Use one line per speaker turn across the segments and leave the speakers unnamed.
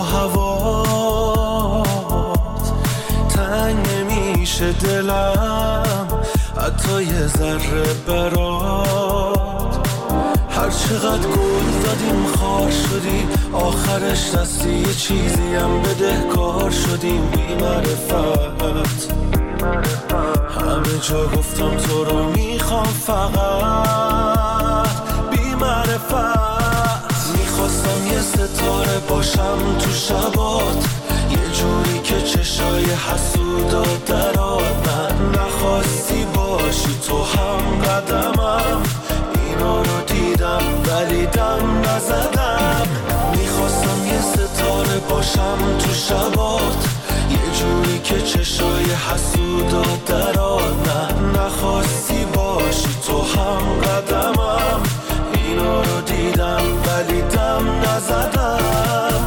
هوات تنگ نمیشه دلم حتی یه ذره برات. هر چقدر گل زدیم خار شدی آخرش دستی یه چیزی هم بدهکار شدیم بی معرفت. همه جا گفتم تو رو میخوام فقط بی معرفت. میخواستم یه ستاره باشم تو شبات یه جوری که چشای حسودات درات. من نخواستی باشی تو هم قدمم اینا رو دیدم ولی دم نزدم. میخواستم یه ستاره باشم تو شبات یه جوری که چشای حسودات درات. من نخواستی باشی تو هم قدمم اینا رو دیدم ولی دم نزدم.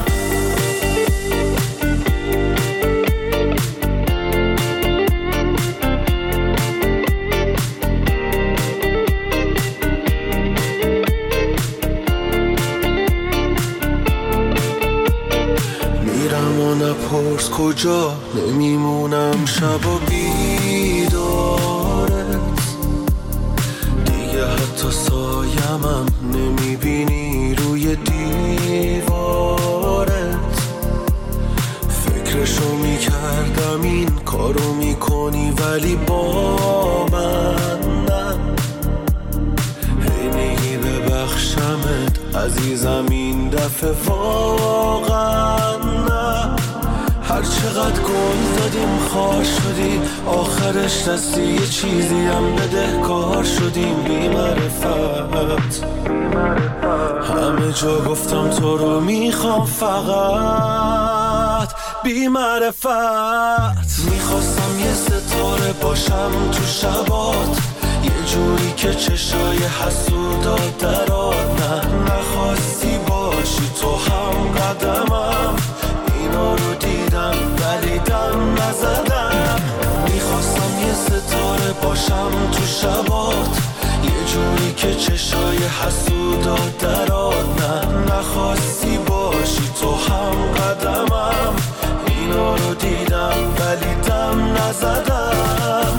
میرم و نپرس کجا نمیمونم شبا بیدارت دیگه حتی سایمم نمیبینی روی دیوارت. فکرشو میکردم این کارو میکنی ولی با من نه. هی میگی ببخشمت عزیزم این دفعه واقعا نه. هر چقدر گل زدیم خار شدی آخرش دستی یه چیزی هم بدهکار شدیم بی معرفت. همه جا گفتم تو رو میخوام فقط بی معرفت. میخواستم یه ستاره باشم تو شبات یه جوری که چشای حسودات درات. من نخواستی باشی تو هم قدمم اینا رو دیدم ولی دم نزدم. میخواستم یه ستاره باشم تو شبات یه جوری که چشای حسودات درات. من نخواستی باشی تو هم قدمم اینا رو دیدم ولی دم نزدم.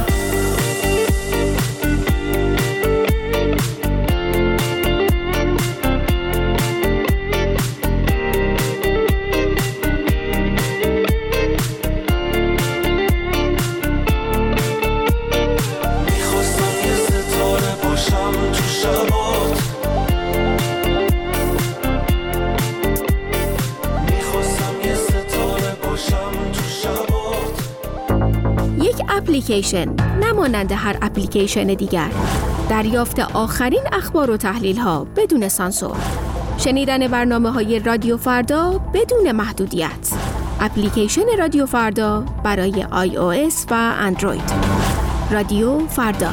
اپلیکیشن نمانند هر اپلیکیشن دیگر. دریافت آخرین اخبار و تحلیل ها بدون سانسور. شنیدن برنامه‌های رادیو فردا بدون محدودیت. اپلیکیشن رادیو فردا برای iOS و اندروید. رادیو فردا.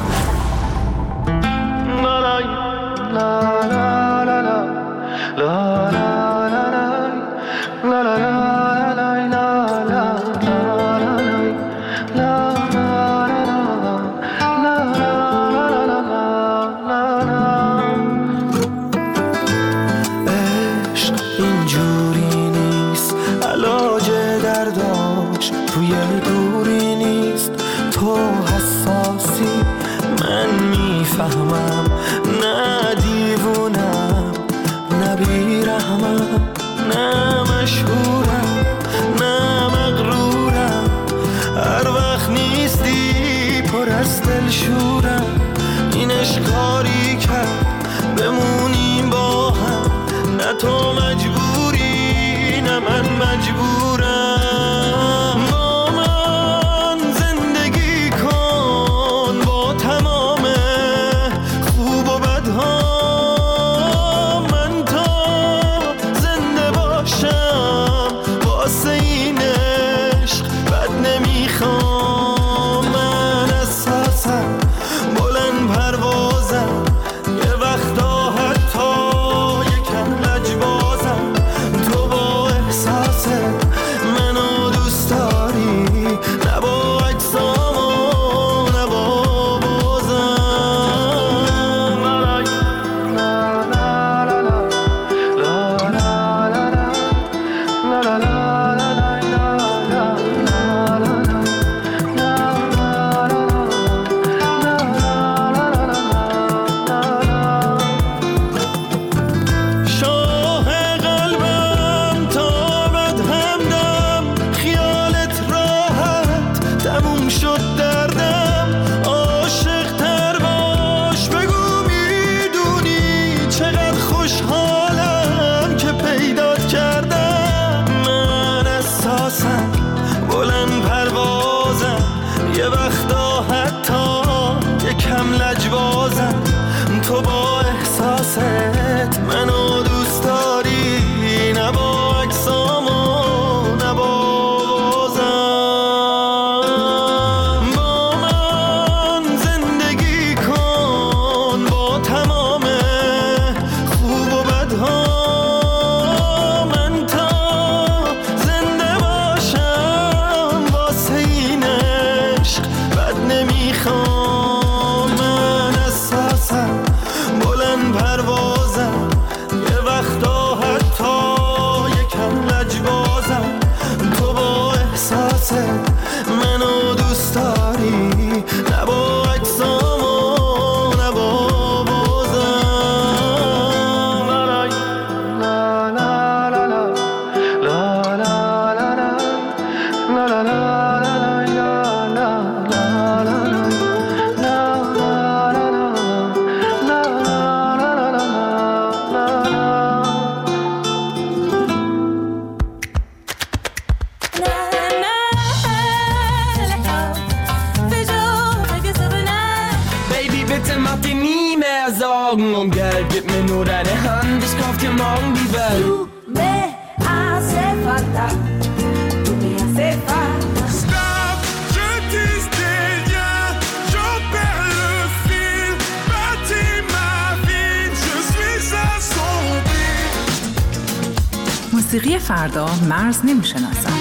فهمم نه دیوونم نه بیرحمم نه مشهورم نه مغرورم. هر وقت نیستی پر از دلشورم. این اشکاری کرد بمونیم با هم. نه تو مجبوری نه من مجبورم. با من زندگی کن با تمام خوب و بدها. من تا زنده باشم واسه این عشق بد نمیخوام. من اساسم بلند پروازم یه وقتا حتی یکم لجبازم.
Morgen um Geld, gib mir nur deine Hand, ich kauf dir morgen die Welt.
Tu me hace falta, tu me hace falta.
Stop, je tisse des liens, j'en perds le fil. Bâtis ma vie, je suis assombri.
موسیقی فردا مرز نمیشناسد.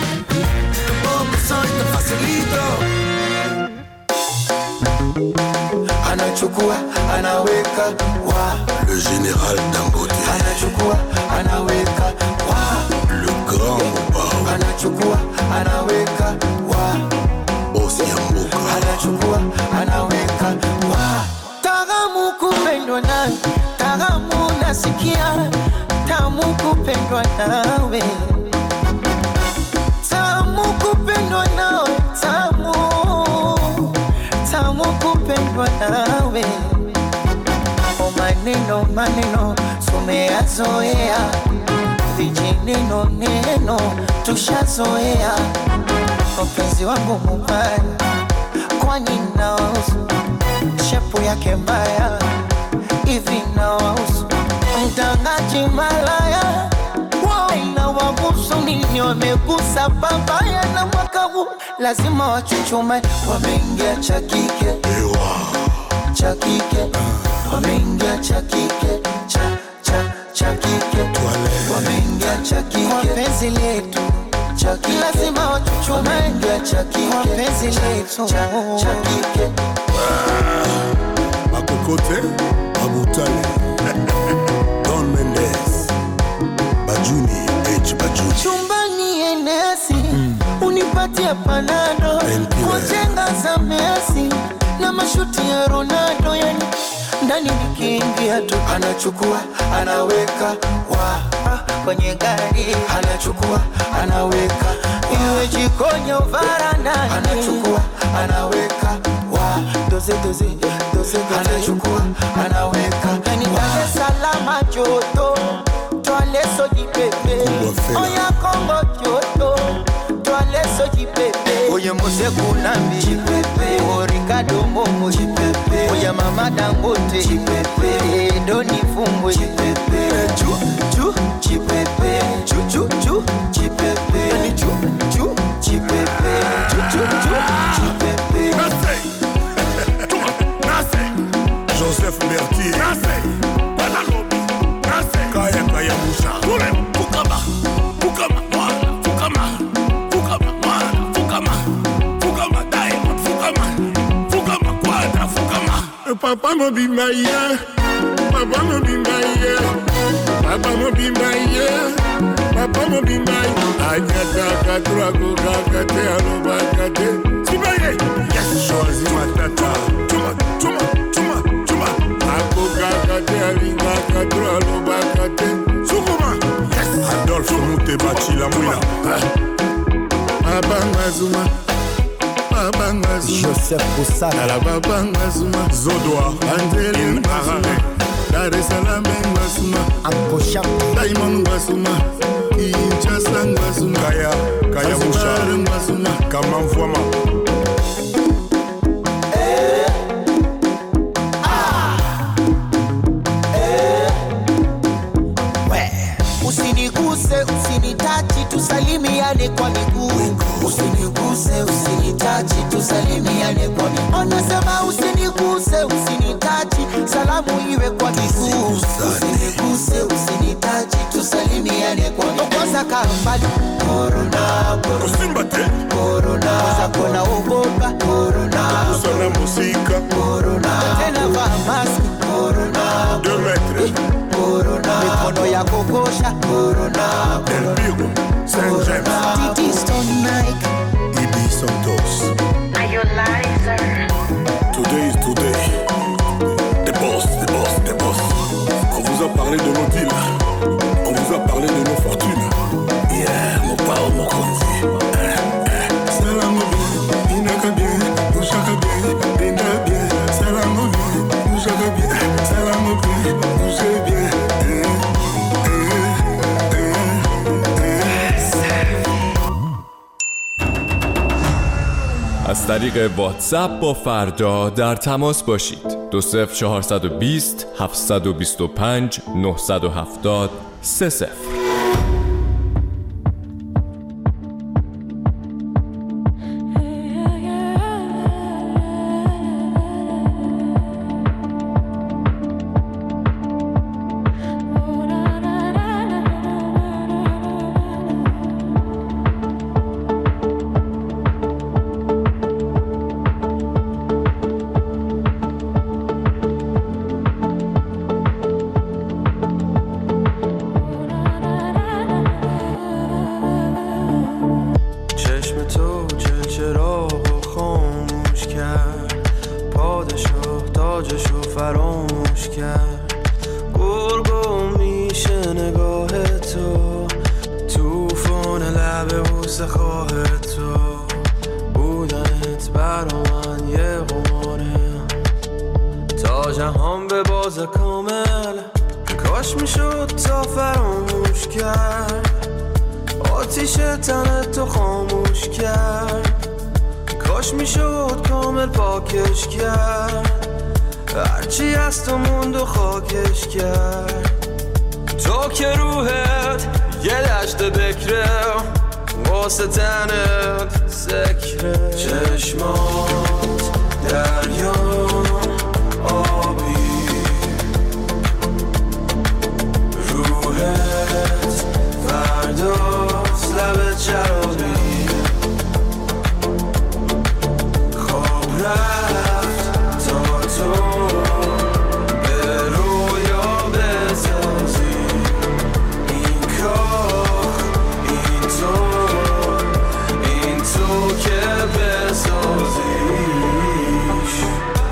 Anachukua, anaweka wa le général Dangote. Anachukua, anaweka wa le grand Mobao. Anachukua, anaweka wa Osiambuka. Anachukua, anaweka wa
Tamu kupendwa nawe, tamu nasikia, tamu kupendwa nawe, tamu kupendwa nawe, tamu kupendwa nawe. O maneno maneno tumeyazoea, vijineno neno tushazoea. Mpenzi wangu mubaya, kwani nausu shepu yake mbaya hivi nausu mtangaji malaya na wabusu nini wamegusa babaya na mwaka huu lazima wachuchume. Wameingia cha kike cha kike, wameingia cha kike cha kike, wameingia cha kike kwa penzi letu cha kike, lazima wachuchume. Wameingia cha kike kwa penzi letu cha kike.
Makokote, Abutale, Don Mendes, Bajuni, H. Bajuni.
Chumbani enesi, unipatia panado, kujenga za Messi, na mashuti ya Ronaldo, yani ndani nikiingia tu.
Anachukua, anaweka wa
kwenye gari,
anachukua, anaweka
iwe jikoni au varandani.
Anachukua, anaweka wa
doze doze doze,
anachukua, anaweka
yani Dar es Salaam joto, twale soji pepe, oya Kongo joto, twale soji pepe. Oye Mose Kunambi chipepe, o Ricardo Momo chipepe, oya Mama Dangote chipepe, Doni Fumbwe chipepe, chu chipepe, chu chipepe, chu chipepe, chu chipepe.
Joseph Berthier Banalobi Kaya Kaya Moussa Fukama Fukama Mwana Fukama Fukama Mwana Fukama Fukama Diamond Fukama Fukama Quadra Fukama Papa mobimba ye Papa mobimba ye Papa mobimba ye Papa mobimba ye Anyata katura kukakate alobakate Sibaye Yes Choisi matata Chuma Akokakate alingakate alobakate Sukuma Yes Adolphe Moutebachi la mouina Babangazuma Babangazuma
Joseph Boussana
La Babangazuma Zodoa Angeli Ngazuma Dar es Salaam Ngazuma
Ankosha
Diamond Ngazuma Kinshasa Ngazuma Kaya Moussa Ngazuma Kamamfouama
Usiniguse, usinitachi, tusalimiane kwa miguu. Usiniguse, usinitachi, tusalimiane kwa miguu. Anasema usiniguse, usinitachi, salamu iwe kwa miguu. Usiniguse, usinitachi, tusalimiane kwa miguu. Kwanza kambali Corona,
Kosimbate
Corona, kwanza kona ugopa Corona,
Kusana musika
Corona, tena vaa maski Corona,
2 metres
Corona, mikono ya kokosha Corona,
El Pigo Saint James
Titi Stone Nike,
Ibi Santos.
Today is today. The boss. On vous a parlé de nos deals. On vous a parlé de nos fortunes. Yeah, mon pao, mon konzi. Salam bien, inaka bien, ushaka bien, benda bien. Salam bien, ushaka bien. Salam bien, ushe bien.
از طریق واتساپ با فردا در تماس باشید.
20420 725 970 30.
تاجشو فراموش کرد. گرگم میشه نگاه تو، توفان لب بوسه خواه تو. بودنت برا من یه قماره، تا جهان به باز کامل. کاش میشد تا فراموش کرد، آتیش تنت تو خاموش کرد. کاش میشد کامل پاکش کرد، هرچی از تو موند و خاکش کرد. تو که روحت یه دشت بکره، واسه تنت سکره. چشمات دریا آبی، روحت فرداست لب چرابی. خواب رفت تا تو به رویا بسازی این کار، این تو که بسازیش.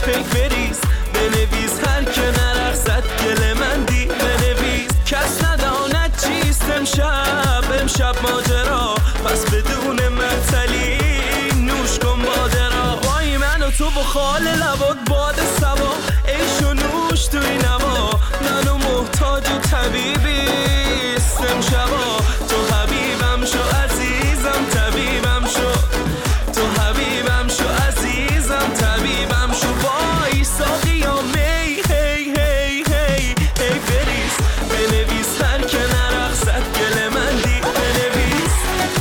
پیک بریز بنویس هر که نرقصد گل من دی بنویس کس نداند چیست امشب ماجرا پس بدون معطلی نوش کن باده را وای من و تو با خال لبات باد سوا عیش و نوش توی نوا منو محتاج و طبیبیست امشبا تو حبیبم شو عزیزم طبیبم شو تو حبیبم شو عزیزم طبیبم شو وای ساقیا می هی هی هی هی بریز بنویس هر که نرقصد گل من دی بنویس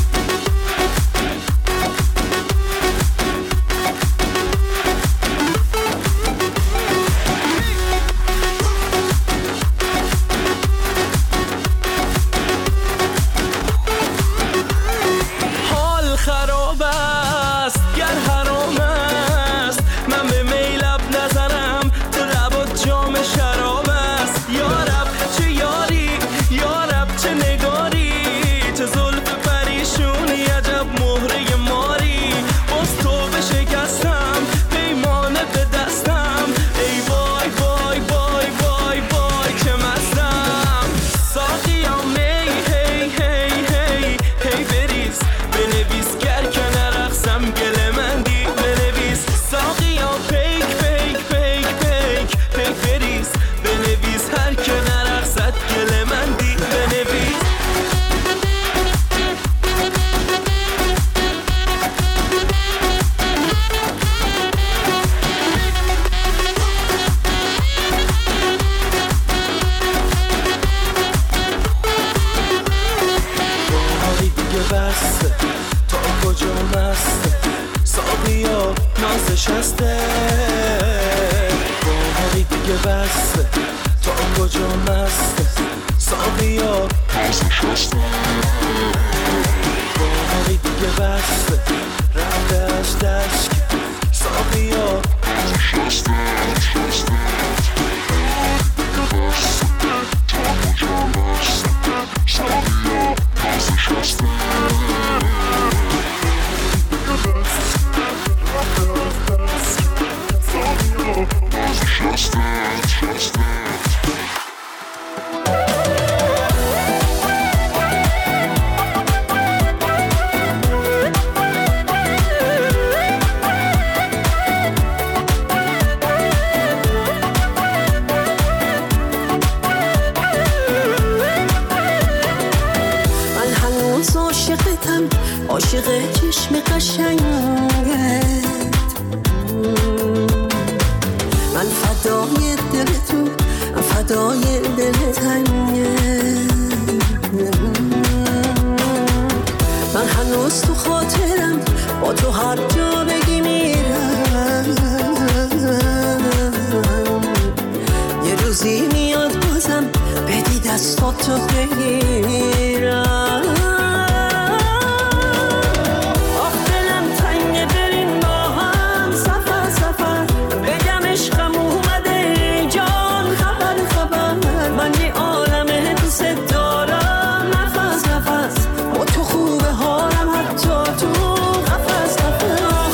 حال خراب است گر حرام است من به میلب نظرم تو لبات جام شراب است یارب چه یاری یارب چه نگاری چه زلف پریشونی عجب مهره ماری باز تو بشکستم پیمانه به دستم ای وای وای وای وای وای که مستم ساقیا می هی هی هی هی بریز بنویس گر که نرقصم گل من دی بنویس ساقیا پیک پیک پیک پیک پیک بریز بنویس هر که نرقصد گل من دی بنویس
باقی دیگه بسته تا کجا مسته ساقیا نازش هسته باقی دیگه بسته تا کجا مسته ساقیا نازش هسته باقی دیگه بسته رفته از دشک ساقیا نازش هسته
من هنوز عاشقتم عاشق چشم قشنگت من فدای دل تو من فدای دل تنگت من هنوز تو خاطرم با تو هر جا بگی میرم یه روزی میاد بازم بدی دستاتو بگیرم آخ دلم تنگه بریم با هم سفر سفر بگم عشقم اومده جان خبر خبر من یه عالمه دوست دارم نفس نفس با تو خوبه هارم حتی تو قفس قفس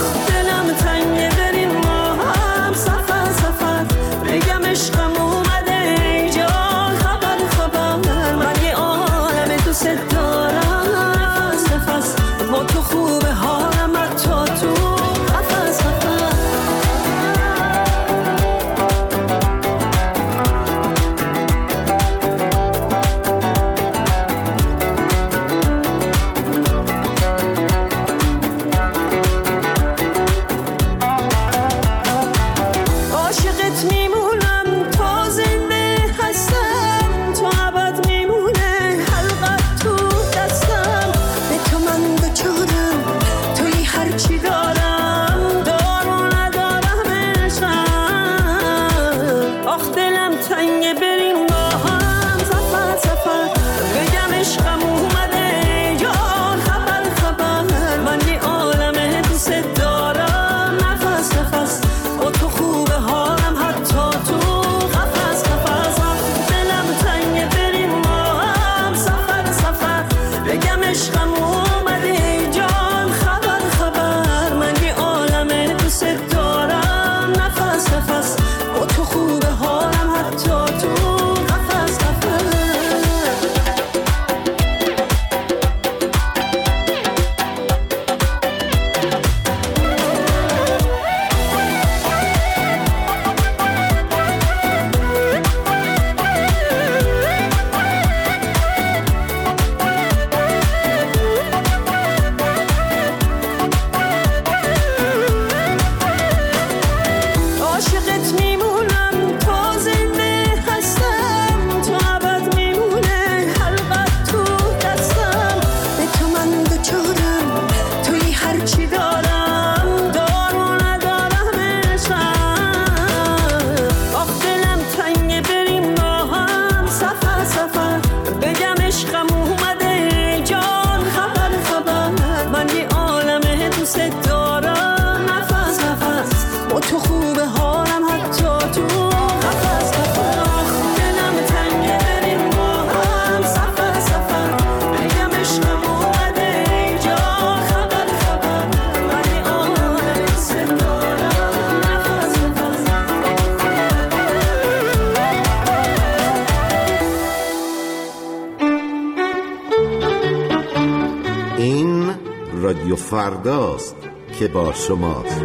رادیو فرداست که با شماست.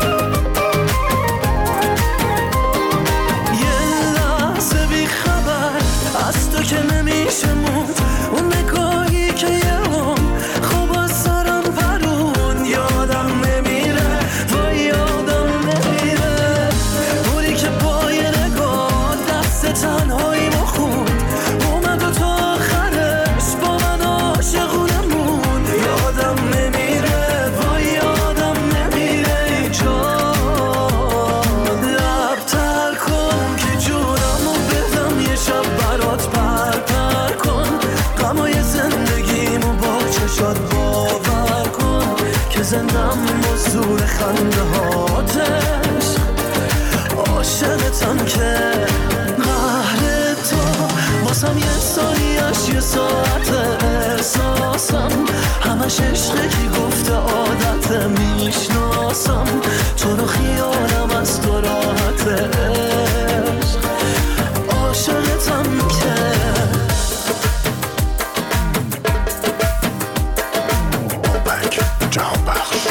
یه لحظه بی خبر زندم با زور خنده هاتش عاشقتم که قهر تو واسم یه ثانیه‌اش یه ساعت احساسم همش عشقه که گفته عادت میشناسم تو رو خیالم از تو راحت عشق عاشقتم که
بابک جهان بخش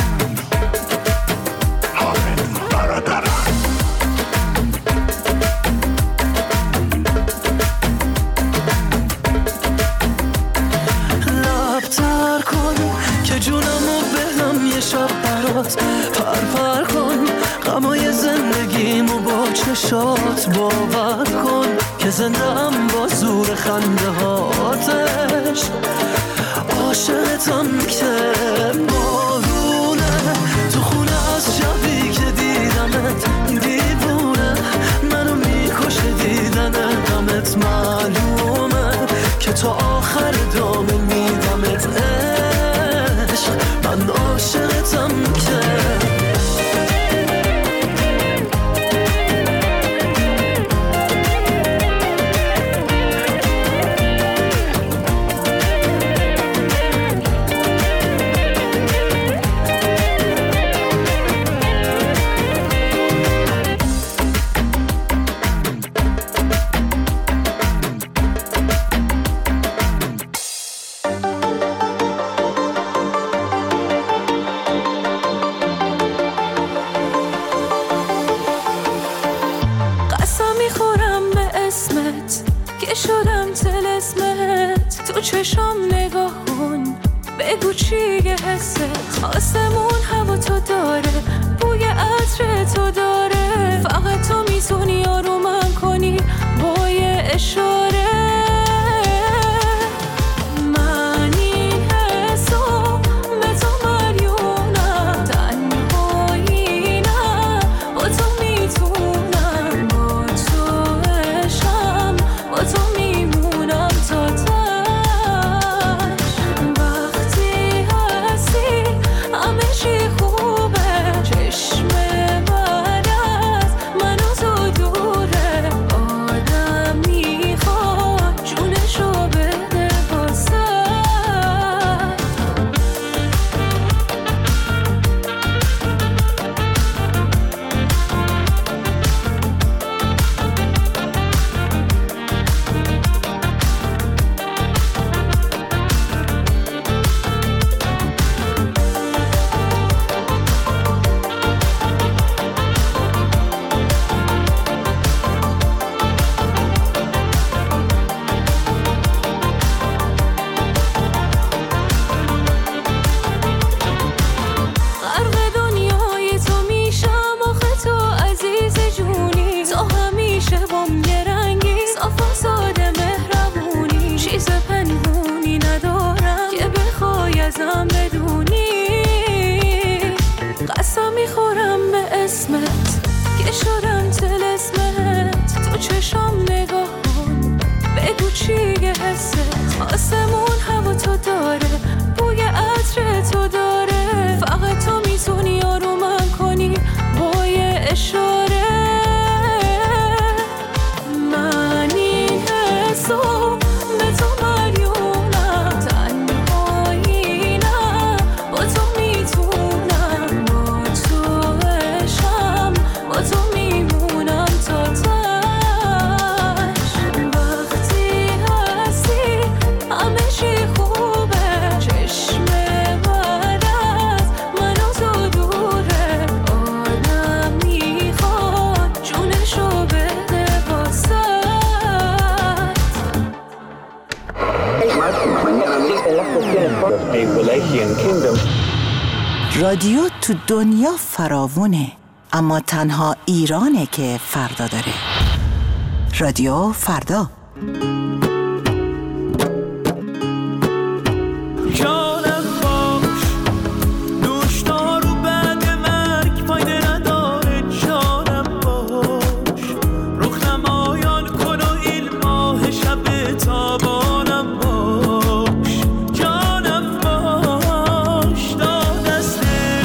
حامد برادرم
لبتر کن که جونمو بدم یه شب برات پر کن غمای زندگیمو با چشات باور کن که زندم با زور خنده هاتش عاشقتم که بارونه تو خونه از شبی که دیدمت دیوونه منو میکشه دیدن غمت معلومه که تا آخر دامه میدمت عشق من عاشقتم که
چشام نگاه کن بگو چیه حست آسمون هوا تو داره بوی عطر تو داره فقط تو میتونی آرومم کنی با یه اشاره من این حسو به تو مریونم تنهایی نه با تو میتونم با تو عشقم با تو میمونم تا آسمون هوا تو داره بوی عطر تو داره فقط تو میتونی آرومم کنی با یه اشاره من این حسو به تو مریونم تنهایی نه با تو میتونم با تو عشقم با تو میمونم تا
رادیو تو دنیا فراوونه اما تنها ایرانه که فردا داره. رادیو فردا.
جانم باش دوش دارو بعد مرگ فایده نداره جانم باش رخ نمایان کن و این ماه شب تابانم باش جانم باش داد دست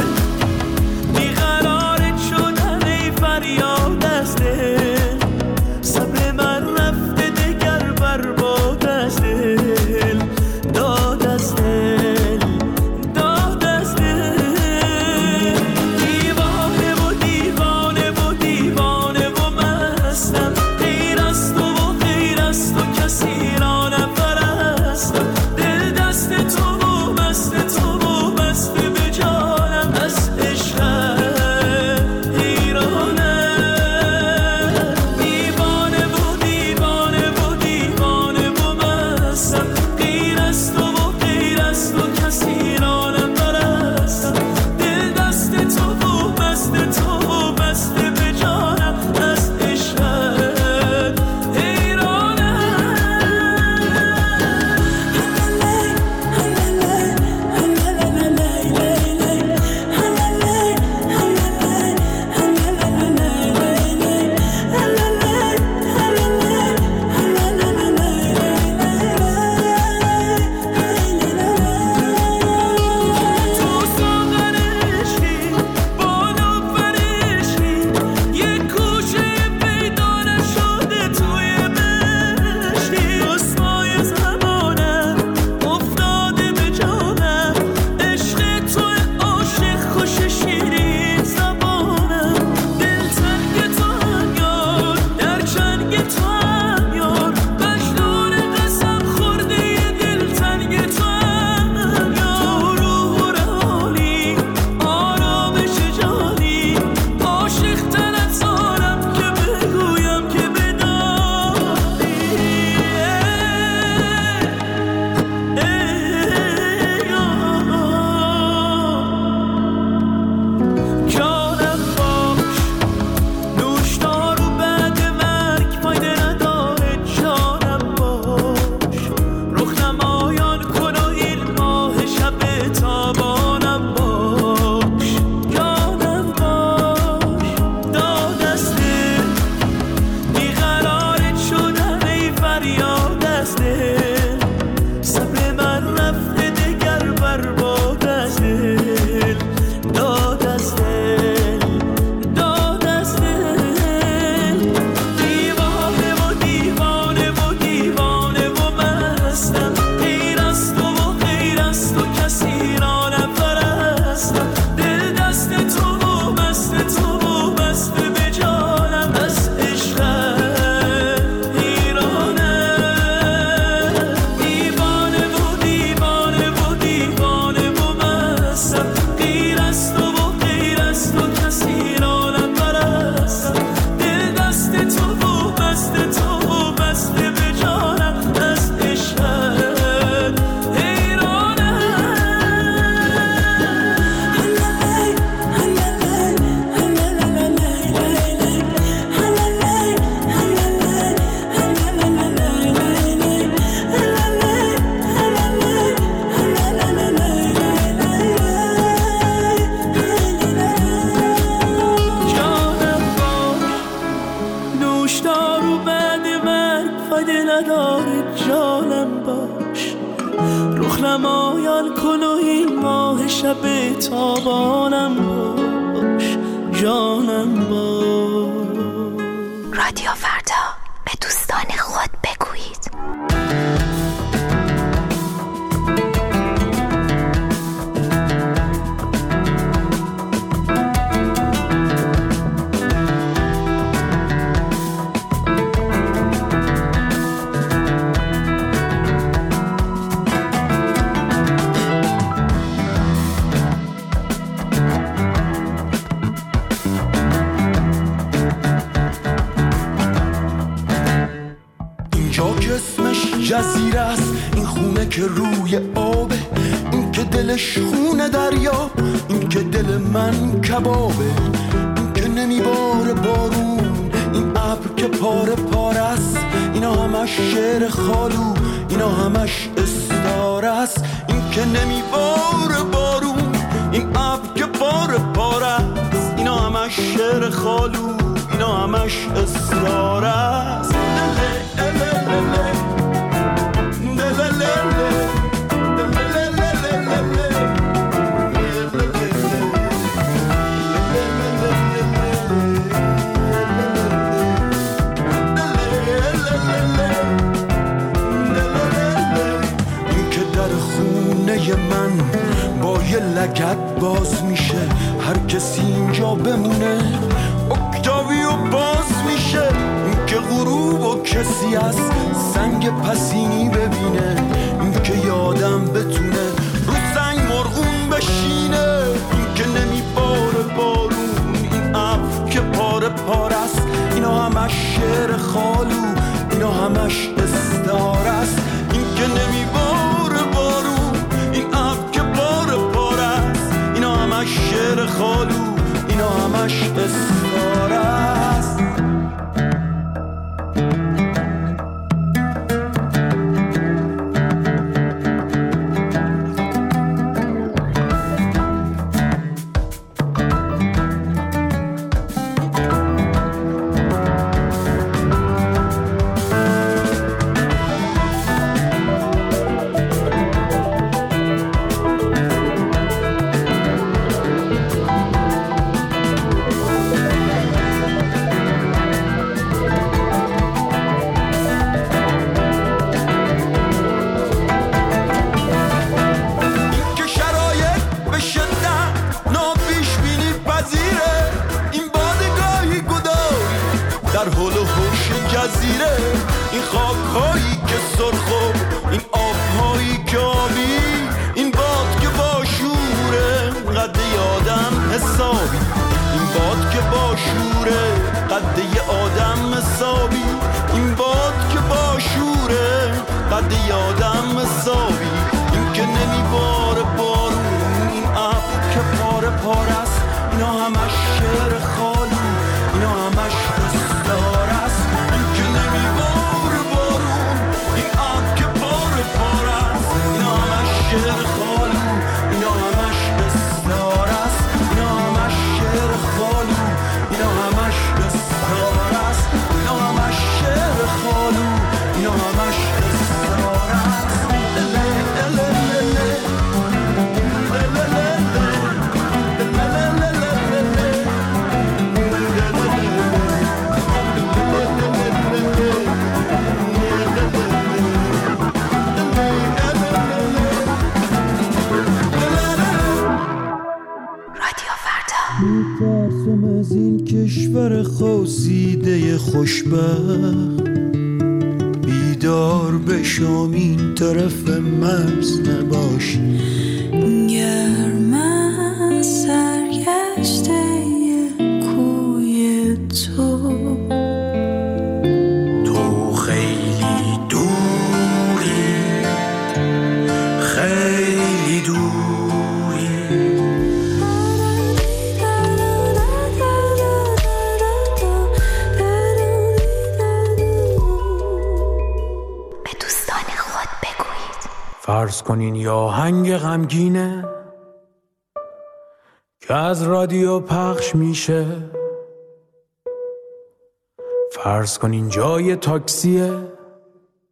یار شب تابانم باش، جانم باش.
رادیو فردا، به دوستان خود بگویید.
جزیره است این خونه که روی آبه، این که دلش خونه دریا، این که دل من کبابه، این که نمیباره بارون، این ابر که پاره پاره است، اینا همش شعر خالو، اینا همش استاره است. این که نمیباره بارون، این ابر که پاره پاره است، اینا همش شعر خالو، اینا همش استاره است. من با یه لگد باز میشه، هر کسی اینجا بمونه اکتاویو باز میشه. این که غروب و کسی از سنگ پسینی ببینه، این که یادم بتونه رو سنگ مرغون بشینه. این که نمیباره بارون، این ابر که پاره پاره است، اینا همش شعر خالو، اینا همش استعاره است. این که نمیباره بارون، این ابر که پاره پاره است، اینا همش شعر خالو، اینا همش استعاره است. میترسم از این کشور خواسیده خوشبخت، بیدار بشم این طرف مرز نباشی.
گرم از سرگشته کوی
تو خیلی دوری، خیلی دوری. فرض کنین یا آهنگ غمگینه که از رادیو پخش میشه، فرض کنین جای تاکسیه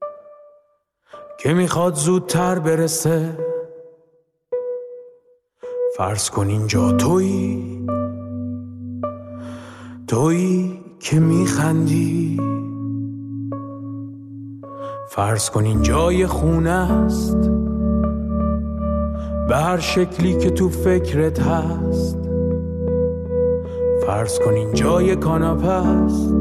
که میخواد زودتر برسه،
فرض کن اینجا تویی که میخندی، فرض کن اینجا یه خونه است به هر شکلی که تو فکرت هست، فرض کن اینجا یه کاناپه است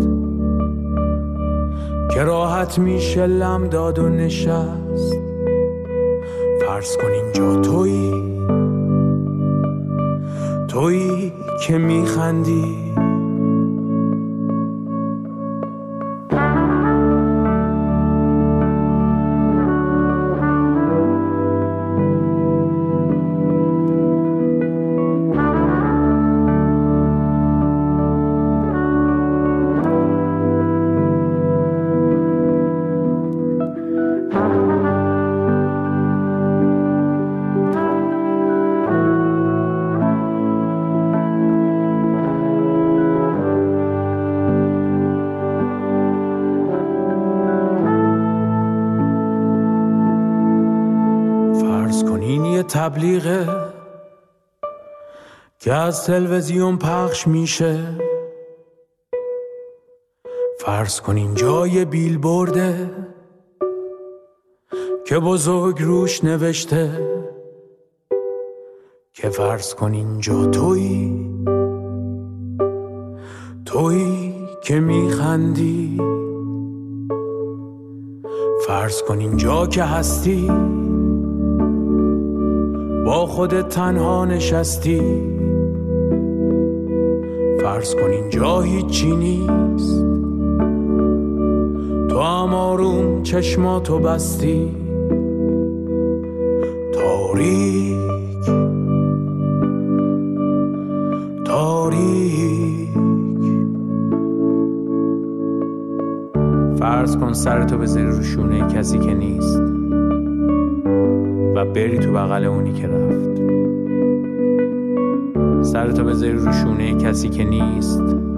که راحت میشه لم داد و نشست، فرض کن اینجا تویی که میخندی. تبلیغه که از تلویزیون پخش میشه، فرض کن اینجا یه بیلبورده که بزرگ روش نوشته که فرض کن اینجا تویی که میخندی، فرض کن اینجا که هستی با خودت تنها نشستی، فرض کن اینجا هیچی نیست، تو هم آروم چشماتو بستی، تاریک فرض کن سرتو بذاری رو شونه کسی که نیست و بری تو بغل اونی که رفت، سرتو بذاری رو شونه کسی که نیست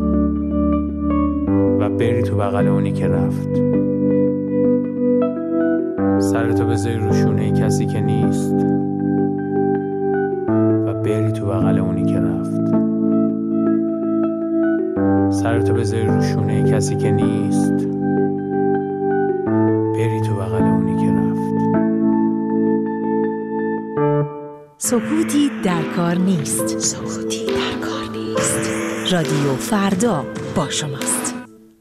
و بری تو بغل اونی که رفت، سرتو بذاری رو شونه کسی که نیست و بری تو بغل اونی که رفت، سرتو بذاری رو شونه کسی که نیست، بری تو بغل اونی که رفت.
سکوتی در کار نیست. رادیو فردا با شماست.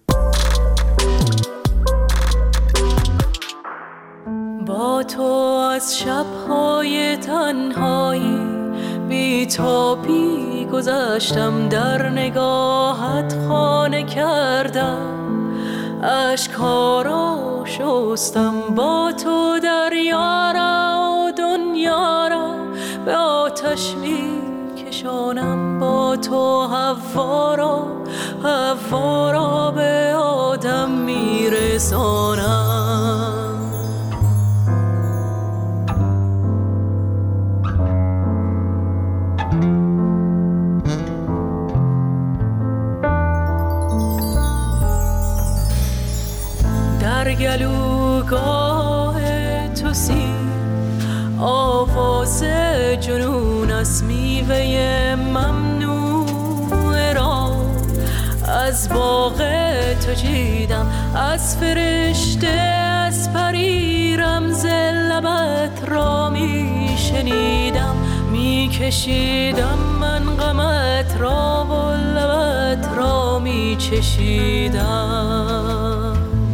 با تو از شب‌های تنهایی بی‌تابی گذشتم، در نگاهت خانه کردم، اشک‌ها را شستم، با تو دریا را و دنیا را به آتش می‌کشانم، با تو هوا را به آدم میرسانم. در گلوگاه تو سیر آواز جنون است، میوه ممنوع را از باغ تو چیدم، از فرشته از پری رمز لبت را میشنیدم، میکشیدم من غمت را و لبت را میچشیدم.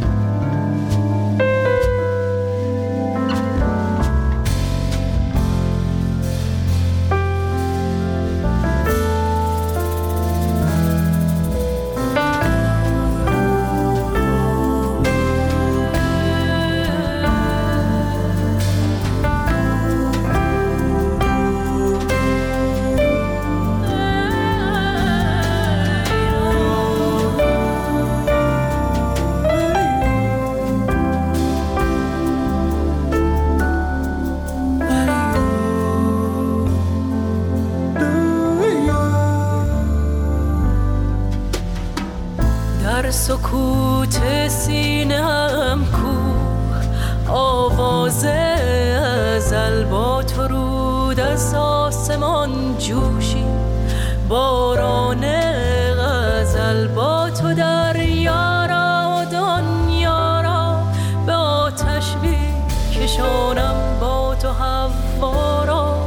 سکوت سینه‌ام کوه آواز ازل با تو رود از آسمان کن جوشی، باران غزل با تو دریا را و دنیا را به آتش کشانم، با تو هوا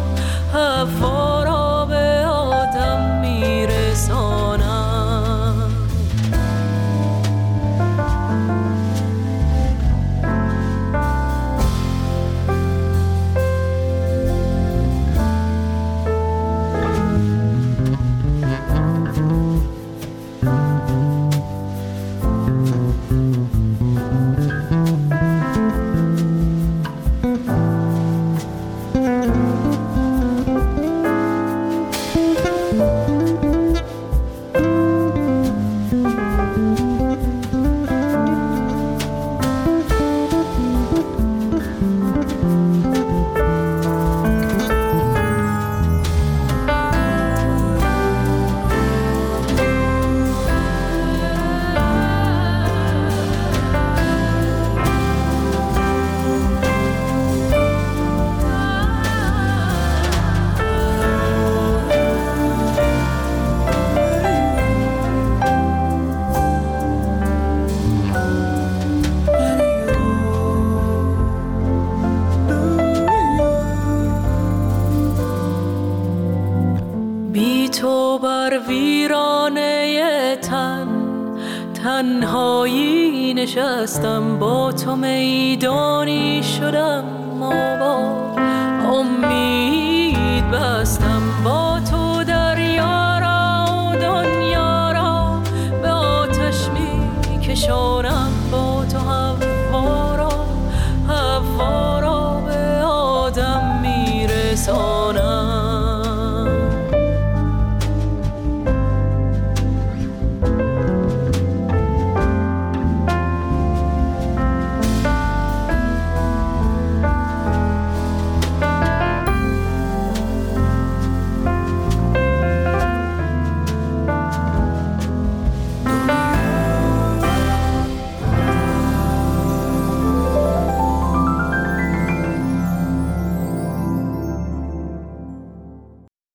را به آدم میرسانم. تنهایی نشستم، با تو میدانی شدم، آوا امید بستم.